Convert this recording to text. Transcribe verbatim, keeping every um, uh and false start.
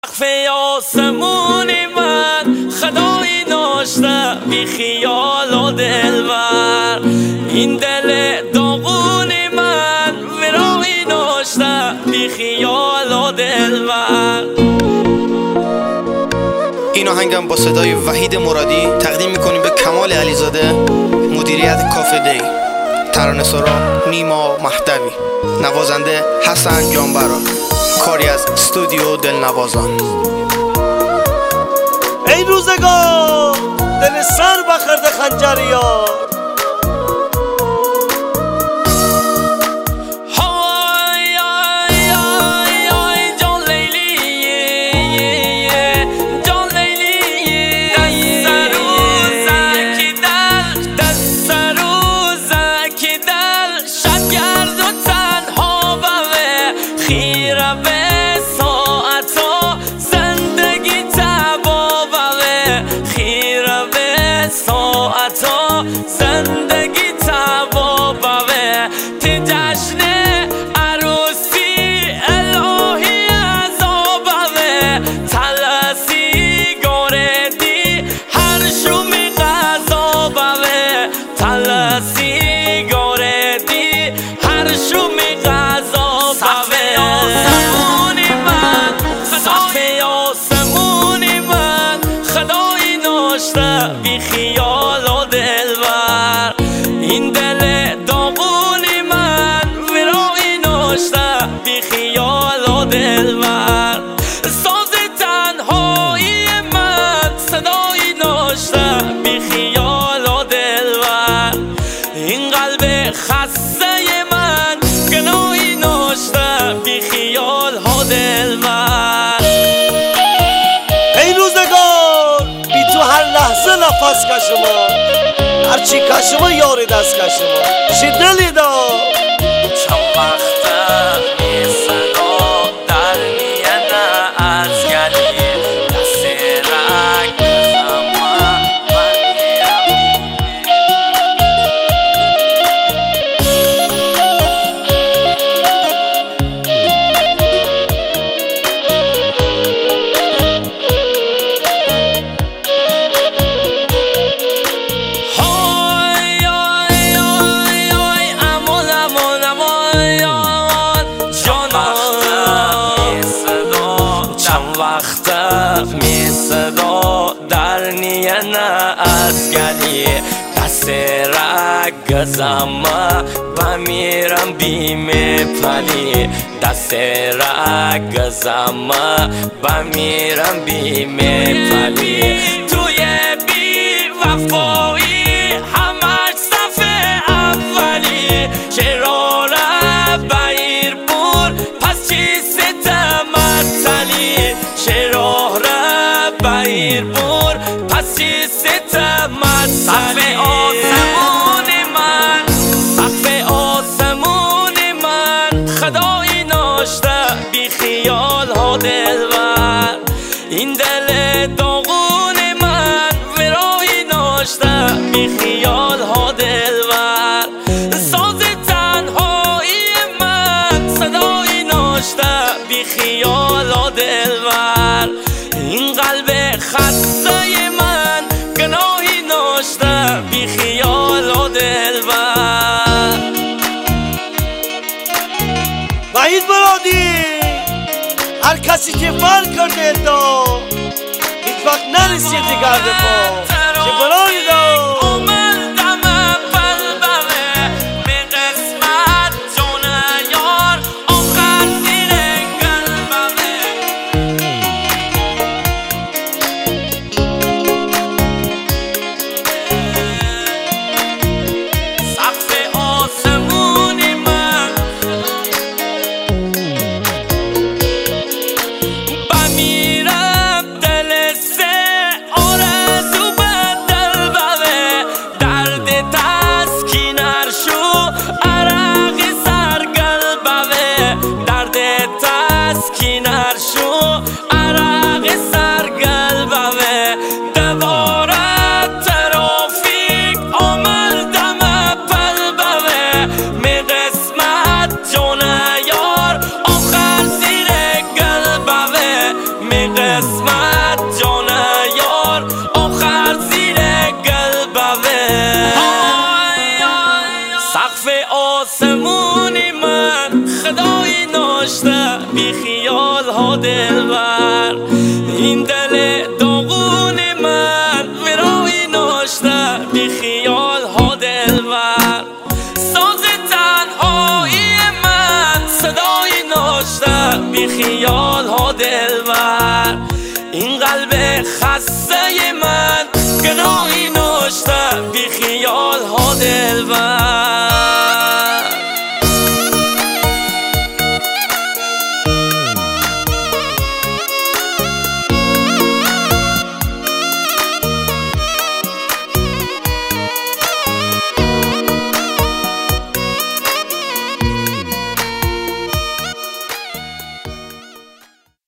سقف آسمونی من خدایی ناشته بی خیال و دلبر، این دل داغونی من ورایی ناشته بی خیال و دلبر. این آهنگم با صدای وحید مرادی تقدیم میکنیم به کمال علیزاده، مدیریت کافه دی، ترانه‌سرا نیما مهدوی، نوازنده حسن جانبرا، کاری از استودیو دلنوازان. ای روزگار دل سر بخورده خنجریار، زندگی تبابه تی جشن عروسی الهی عذابه، تلسی گوردی هر شومی غذابه، تلسی گوردی هر شومی غذابه. سقف آسمونی من سقف آسمونی من خدایی ناشته بی خیال و دلبر، این دل داغونی من ورایی ناشته بی خیال و دلبر. ساز تنهایی من صدایی ناشته بی خیال و دلبر، این قلب خسته من گناهی ناشته بی خیال و دلبر. ای روزگار بی تو هر لحظه نفس کشما، هرچی کشما یاری دست کشما چی دلی دار. چند وقته می صدا در میانه از گلی دست رک بزم من می صدا در نیانه از گلی دست رگ زمه و میرم بیم پلی، دست رگ زمه و میرم بیم پلی. توی بی وفایی همش صف اولی، چرا را بیر بور پس چی ستمتلی، چرا را بیر بور پس چی ستمتلی. سقف آسمونی من سقف آسمونی من خدایی ناشته بی خیال ها دلبر، این دل داغونی من ورایی ناشته بی خیال ها دلبر. ساز تنهایی من صدایی ناشته بی خیال ها دلبر، این قلب خسته من گناهی ناشته بی خیال ها دلبر. وحید مرادی هر کسی که فر کرده دا هیچ وقت نرسید دیگر دفاع که برای دا قسمت جان یار آخر زیر قلبه سقف آسمونی من خدای ناشته بی خیال ها دلبر این دل داغون من ورای ناشته بی خیال ها دلبر ساز تنهایی من صدای ناشته بی خیال ها دلبر این قلب خسته من